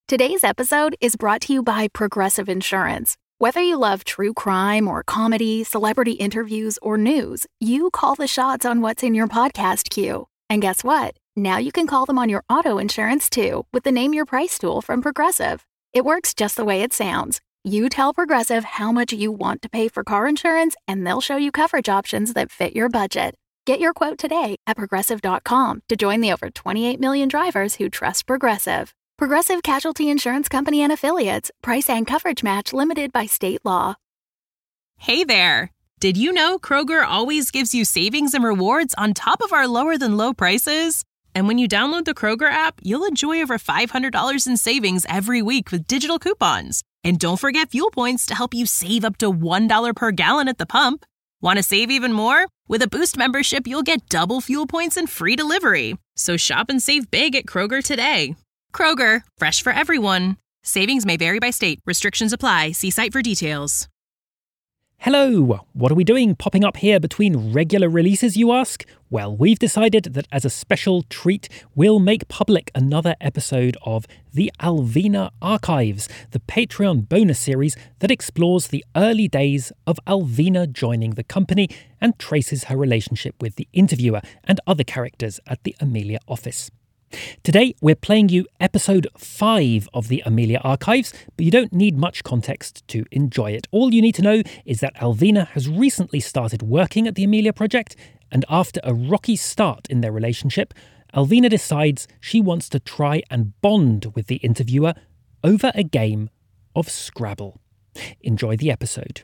Today's episode is brought to you by Progressive Insurance. Whether you love true crime or comedy, celebrity interviews, or news, you call the shots on what's in your podcast queue. And guess what? Now you can call them on your auto insurance too with the Name Your Price tool from Progressive. It works just the way it sounds. You tell Progressive how much you want to pay for car insurance, and they'll show you coverage options that fit your budget. Get your quote today at Progressive.com to join the over 28 million drivers who trust Progressive. Progressive Casualty Insurance Company and Affiliates. Price and coverage match limited by state law. Hey there! Did you know Kroger always gives you savings and rewards on top of our lower-than-low prices? And when you download the Kroger app, you'll enjoy over $500 in savings every week with digital coupons. And don't forget fuel points to help you save up to $1 per gallon at the pump. Want to save even more? With a Boost membership, you'll get double fuel points and free delivery. So shop and save big at Kroger today. Kroger, fresh for everyone. Savings may vary by state. Restrictions apply. See site for details. Hello! What are we doing popping up here between regular releases, you ask? Well, we've decided that as a special treat, we'll make public another episode of the Alvina Archives, the Patreon bonus series that explores the early days of Alvina joining the company and traces her relationship with the interviewer and other characters at the Amelia office. Today, we're playing you episode 5 of the Amelia Archives, but you don't need much context to enjoy it. All you need to know is that Alvina has recently started working at the Amelia Project, and after a rocky start in their relationship, Alvina decides she wants to try and bond with the interviewer over a game of Scrabble. Enjoy the episode.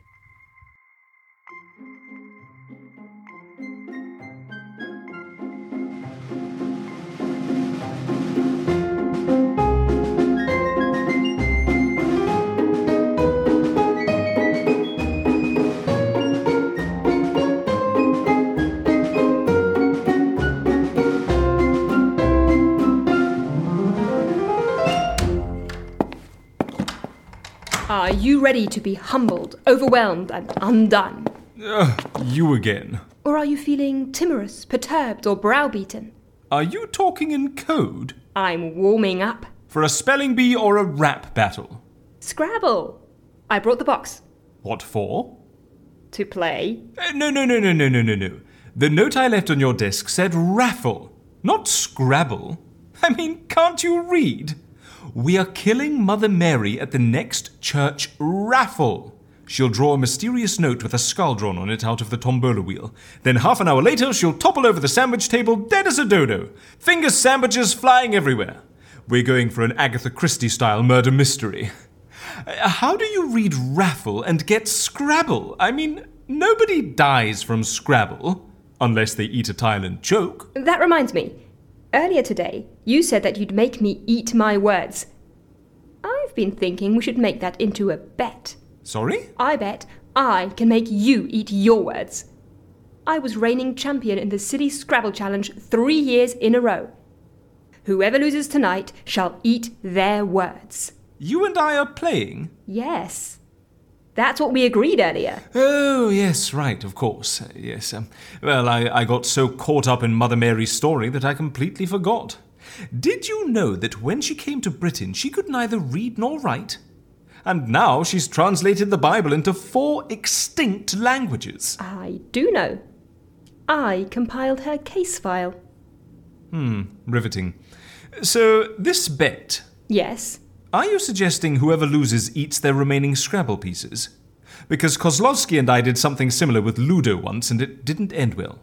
Are you ready to be humbled, overwhelmed, and undone? You again. Or are you feeling timorous, perturbed, or browbeaten? Are you talking in code? I'm warming up. For a spelling bee or a rap battle? Scrabble. I brought the box. What for? To play. No. The note I left on your desk said raffle, not Scrabble. I mean, can't you read? We are killing Mother Mary at the next church raffle. She'll draw a mysterious note with a skull drawn on it out of the tombola wheel. Then half an hour later, she'll topple over the sandwich table dead as a dodo. Finger sandwiches flying everywhere. We're going for an Agatha Christie-style murder mystery. How do you read raffle and get Scrabble? I mean, nobody dies from Scrabble, unless they eat a tile and choke. That reminds me. Earlier today, you said that you'd make me eat my words. I've been thinking we should make that into a bet. Sorry? I bet I can make you eat your words. I was reigning champion in the City Scrabble Challenge 3 years in a row. Whoever loses tonight shall eat their words. You and I are playing? Yes. That's what we agreed earlier. Oh, yes, right, of course. Yes. Well, I got so caught up in Mother Mary's story that I completely forgot. Did you know that when she came to Britain, she could neither read nor write? And now she's translated the Bible into 4 extinct languages. I do know. I compiled her case file. Riveting. So, this bet... Yes. Are you suggesting whoever loses eats their remaining Scrabble pieces? Because Kozlowski and I did something similar with Ludo once, and it didn't end well.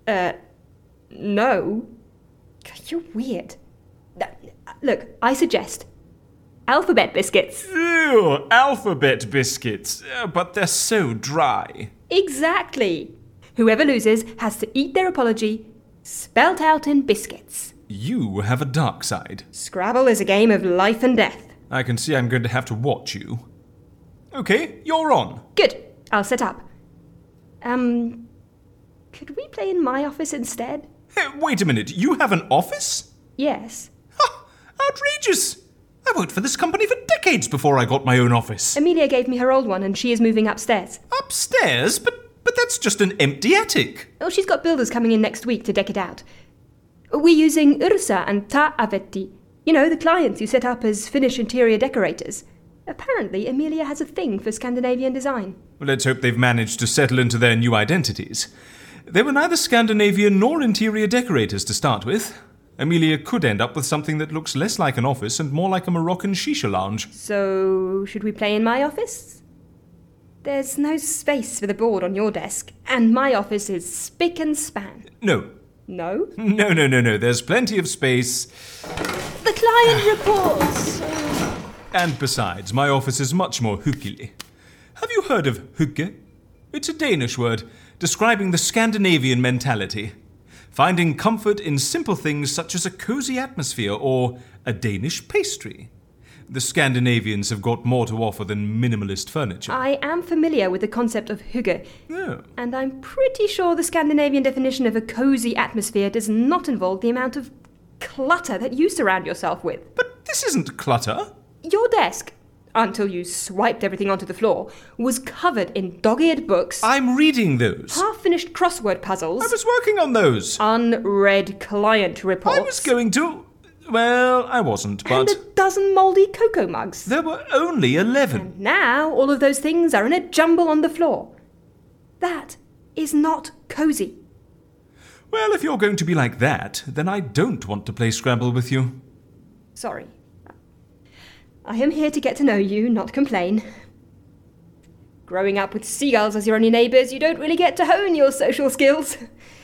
No. You're weird. Look, I suggest alphabet biscuits. Ew, alphabet biscuits. But they're so dry. Exactly. Whoever loses has to eat their apology, spelt out in biscuits. You have a dark side. Scrabble is a game of life and death. I can see I'm going to have to watch you. Okay, you're on. Good. I'll set up. Could we play in my office instead? Hey, wait a minute, you have an office? Yes. Ha! Outrageous! I worked for this company for decades before I got my own office. Amelia gave me her old one and she is moving upstairs. Upstairs? But that's just an empty attic. Oh, she's got builders coming in next week to deck it out. We're using Ursa and Ta Avetti. You know, the clients you set up as Finnish interior decorators. Apparently, Amelia has a thing for Scandinavian design. Well, let's hope they've managed to settle into their new identities. They were neither Scandinavian nor interior decorators to start with. Amelia could end up with something that looks less like an office and more like a Moroccan shisha lounge. So, should we play in my office? There's no space for the board on your desk, and my office is spick and span. No. No? No. There's plenty of space. The client reports! And besides, my office is much more hyggelig. Have you heard of hygge? It's a Danish word describing the Scandinavian mentality. Finding comfort in simple things such as a cozy atmosphere or a Danish pastry. The Scandinavians have got more to offer than minimalist furniture. I am familiar with the concept of hygge. Oh. And I'm pretty sure the Scandinavian definition of a cozy atmosphere does not involve the amount of clutter that you surround yourself with. But this isn't clutter. Your desk, until you swiped everything onto the floor, was covered in dog-eared books. I'm reading those. Half-finished crossword puzzles. I was working on those. Unread client reports. I was going to... Well, I wasn't, but... And a dozen mouldy cocoa mugs. There were only 11. And now all of those things are in a jumble on the floor. That is not cozy. Well, if you're going to be like that, then I don't want to play Scrabble with you. Sorry. I am here to get to know you, not complain. Growing up with seagulls as your only neighbours, you don't really get to hone your social skills.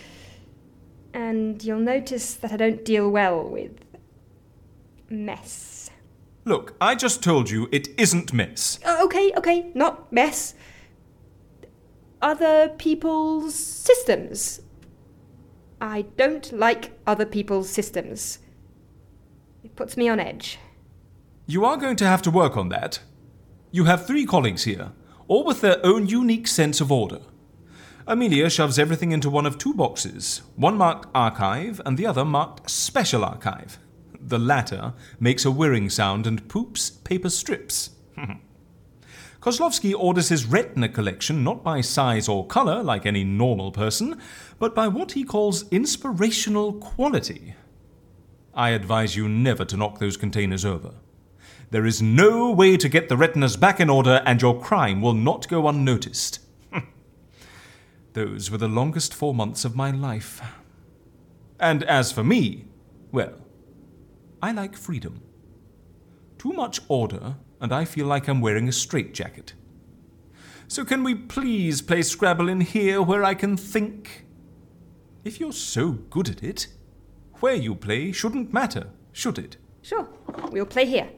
And you'll notice that I don't deal well with mess. Look, I just told you it isn't mess. Okay, not mess. Other people's systems. I don't like other people's systems. It puts me on edge. You are going to have to work on that. You have 3 colleagues here, all with their own unique sense of order. Amelia shoves everything into one of 2 boxes, one marked Archive and the other marked Special Archive. The latter makes a whirring sound and poops paper strips. Kozlovsky orders his retina collection not by size or colour like any normal person, but by what he calls inspirational quality. I advise you never to knock those containers over. There is no way to get the retinas back in order, and your crime will not go unnoticed. Those were the longest 4 months of my life. And as for me, well, I like freedom. Too much order, and I feel like I'm wearing a straitjacket. So can we please play Scrabble in here where I can think? If you're so good at it, where you play shouldn't matter, should it? Sure, we'll play here.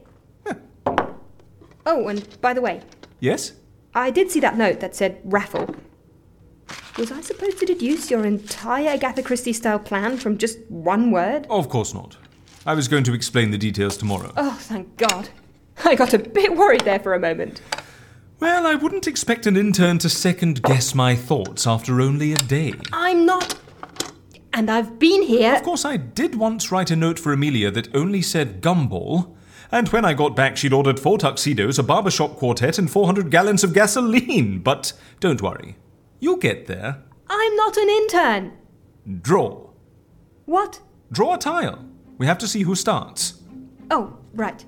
Oh, and by the way... Yes? I did see that note that said raffle. Was I supposed to deduce your entire Agatha Christie-style plan from just one word? Of course not. I was going to explain the details tomorrow. Oh, thank God. I got a bit worried there for a moment. Well, I wouldn't expect an intern to second-guess my thoughts after only a day. I'm not... And I've been here... Of course, I did once write a note for Amelia that only said gumball, and when I got back she'd ordered 4 tuxedos, a barbershop quartet, and 400 gallons of gasoline. But don't worry. You'll get there. I'm not an intern. Draw. What? Draw a tile. We have to see who starts. Oh, right.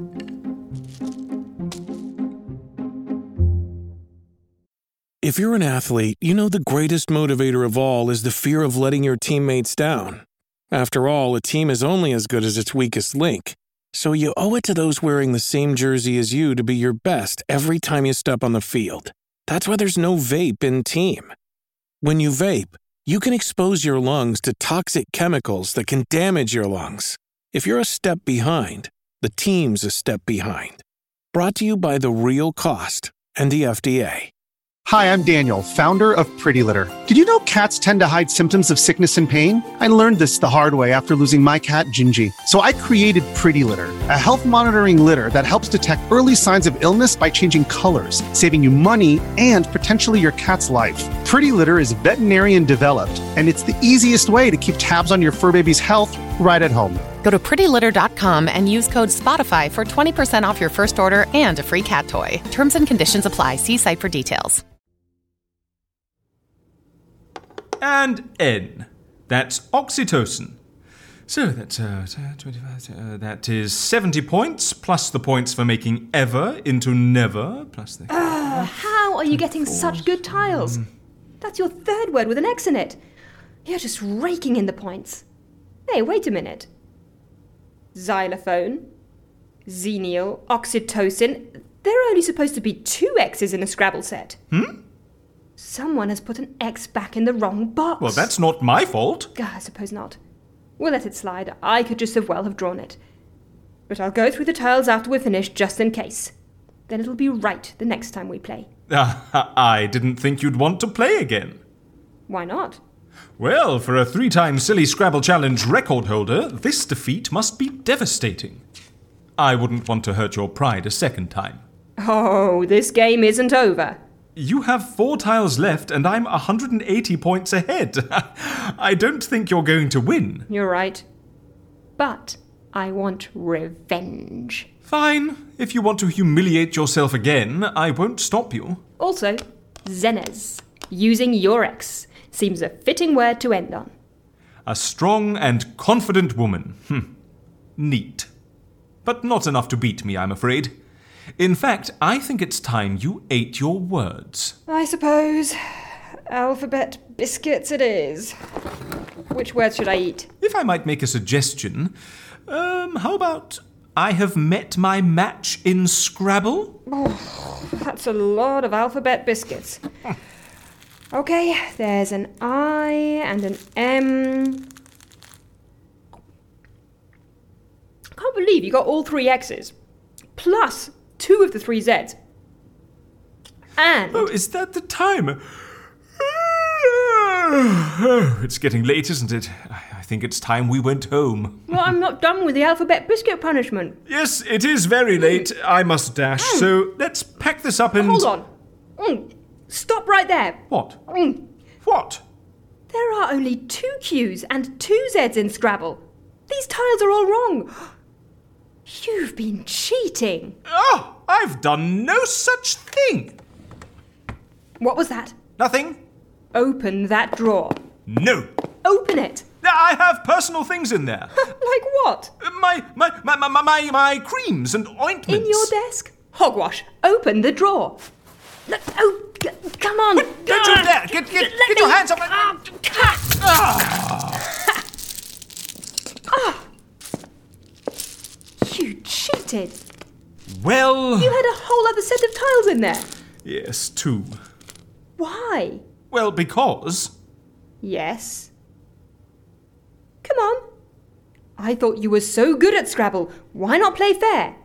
If you're an athlete, you know the greatest motivator of all is the fear of letting your teammates down. After all, a team is only as good as its weakest link. So you owe it to those wearing the same jersey as you to be your best every time you step on the field. That's why there's no vape in team. When you vape, you can expose your lungs to toxic chemicals that can damage your lungs. If you're a step behind, the team's a step behind. Brought to you by The Real Cost and the FDA. Hi, I'm Daniel, founder of Pretty Litter. Did you know cats tend to hide symptoms of sickness and pain? I learned this the hard way after losing my cat, Gingy. So I created Pretty Litter, a health monitoring litter that helps detect early signs of illness by changing colors, saving you money and potentially your cat's life. Pretty Litter is veterinarian developed, and it's the easiest way to keep tabs on your fur baby's health right at home. Go to prettylitter.com and use code SPOTIFY for 20% off your first order and a free cat toy. Terms and conditions apply. See site for details. And N. That's oxytocin. So that's 25. That is 70 points, plus the points for making ever into never, plus the... How are you getting such good tiles? That's your third word with an X in it. You're just raking in the points. Hey, wait a minute. Xylophone, xenial, oxytocin. There are only supposed to be 2 X's in a Scrabble set. Someone has put an X back in the wrong box. Well, that's not my fault. I suppose not. We'll let it slide. I could just as well have drawn it. But I'll go through the tiles after we're finished, just in case. Then it'll be right the next time we play. I didn't think you'd want to play again. Why not? Well, for a 3-time Silly Scrabble Challenge record holder, this defeat must be devastating. I wouldn't want to hurt your pride a second time. Oh, this game isn't over. You have 4 tiles left and I'm 180 points ahead. I don't think you're going to win. You're right. But I want revenge. Fine. If you want to humiliate yourself again, I won't stop you. Also, Xenez. Using your X seems a fitting word to end on. A strong and confident woman. Neat. But not enough to beat me, I'm afraid. In fact, I think it's time you ate your words. I suppose. Alphabet biscuits it is. Which words should I eat? If I might make a suggestion, how about I have met my match in Scrabble? Oh, that's a lot of alphabet biscuits. Okay, there's an I and an M. I can't believe you got all 3 X's. Plus 2 of the 3 Z's. And... Oh, is that the time? Oh, it's getting late, isn't it? I think it's time we went home. Well, I'm not done with the alphabet biscuit punishment. Yes, it is very late. I must dash, so let's pack this up and... Hold on. Stop right there. What? What? There are only 2 Q's and 2 Z's in Scrabble. These tiles are all wrong. You've been cheating. Oh, I've done no such thing. What was that? Nothing. Open that drawer. No. Open it. I have personal things in there. Like what? My creams and ointments. In your desk? Hogwash. Open the drawer. Come on. Don't you dare. Get your hands up. You cheated. Well... You had a whole other set of tiles in there. Yes, 2. Why? Well, because... Yes. Come on. I thought you were so good at Scrabble. Why not play fair?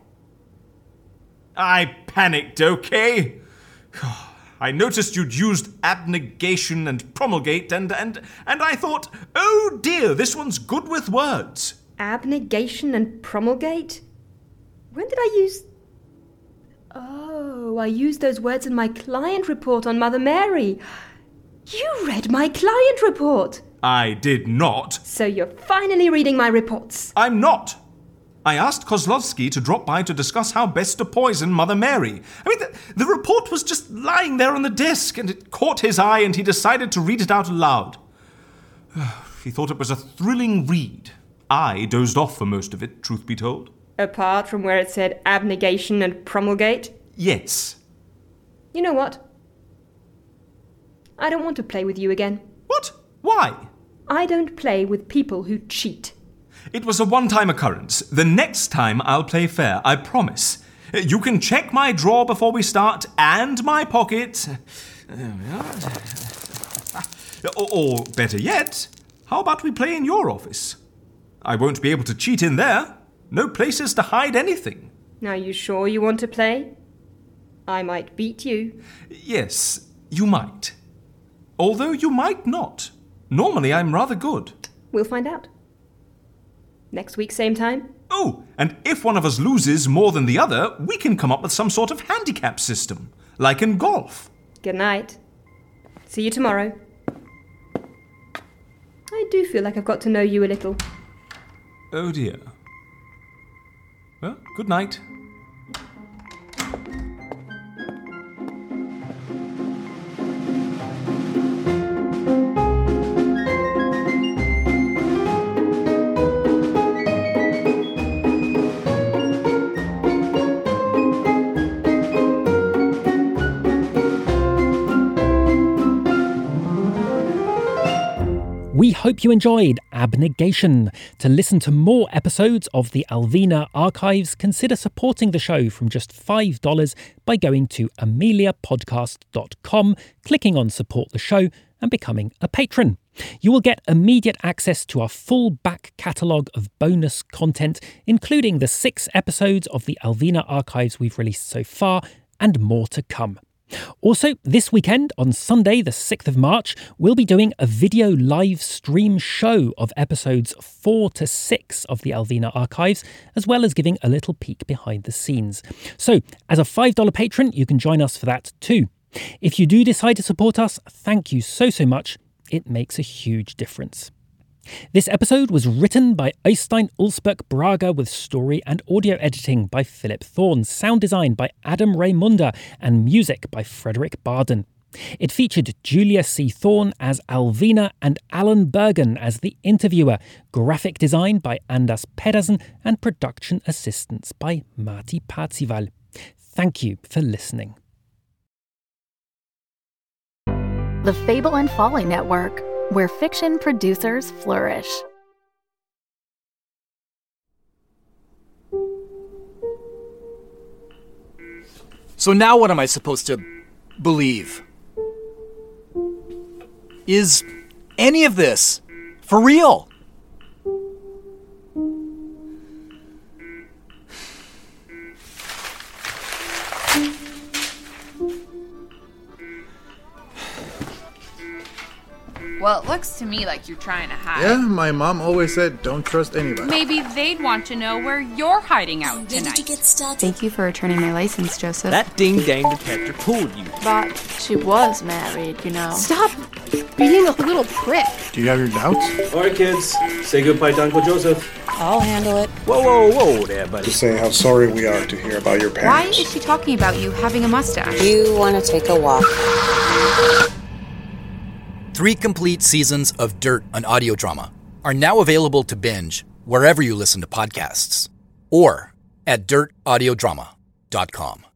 I panicked, okay? I noticed you'd used abnegation and promulgate, and I thought, oh dear, this one's good with words. Abnegation and promulgate? When did I use... Oh, I used those words in my client report on Mother Mary. You read my client report. I did not. So you're finally reading my reports. I'm not. I asked Kozlovsky to drop by to discuss how best to poison Mother Mary. I mean, the report was just lying there on the desk, and it caught his eye, and he decided to read it out aloud. He thought it was a thrilling read. I dozed off for most of it, truth be told. Apart from where it said abnegation and promulgate? Yes. You know what? I don't want to play with you again. What? Why? I don't play with people who cheat. It was a one-time occurrence. The next time I'll play fair, I promise. You can check my drawer before we start, and my pocket. Or better yet, how about we play in your office? I won't be able to cheat in there. No places to hide anything. Are you sure you want to play? I might beat you. Yes, you might. Although you might not. Normally I'm rather good. We'll find out. Next week, same time? Oh, and if one of us loses more than the other, we can come up with some sort of handicap system, like in golf. Good night. See you tomorrow. I do feel like I've got to know you a little. Oh dear. Well, good night. hope you enjoyed Abnegation. To listen to more episodes of the Alvina Archives, consider supporting the show from just $5 by going to ameliapodcast.com, clicking on Support the Show, and becoming a patron. You will get immediate access to our full back catalogue of bonus content, including the 6 episodes of the Alvina Archives we've released so far, and more to come. Also, this weekend, on Sunday the 6th of March, we'll be doing a video live stream show of episodes 4 to 6 of the Alvina Archives, as well as giving a little peek behind the scenes. So, as a $5 patron, you can join us for that too. If you do decide to support us, thank you so much. It makes a huge difference. This episode was written by Øystein Ulsberg Braga with story and audio editing by Philip Thorne, sound design by Adam Raymunda, and music by Frederick Barden. It featured Julia C. Thorne as Alvina and Alan Bergen as the interviewer, graphic design by Anders Pedersen, and production assistance by Marty Parzival. Thank you for listening. The Fable and Folly Network, where fiction producers flourish. So now what am I supposed to believe? Is any of this for real? Well, it looks to me like you're trying to hide. Yeah, my mom always said don't trust anybody. Maybe they'd want to know where you're hiding out tonight. Thank you for returning my license, Joseph. That ding-dang detector pulled you. But she was married, you know. Stop being a little prick. Do you have your doubts? All right, kids. Say goodbye to Uncle Joseph. I'll handle it. Whoa there, buddy. To say how sorry we are to hear about your parents. Why is she talking about you having a mustache? You want to take a walk. 3 complete seasons of Dirt, an audio drama, are now available to binge wherever you listen to podcasts or at dirtaudiodrama.com.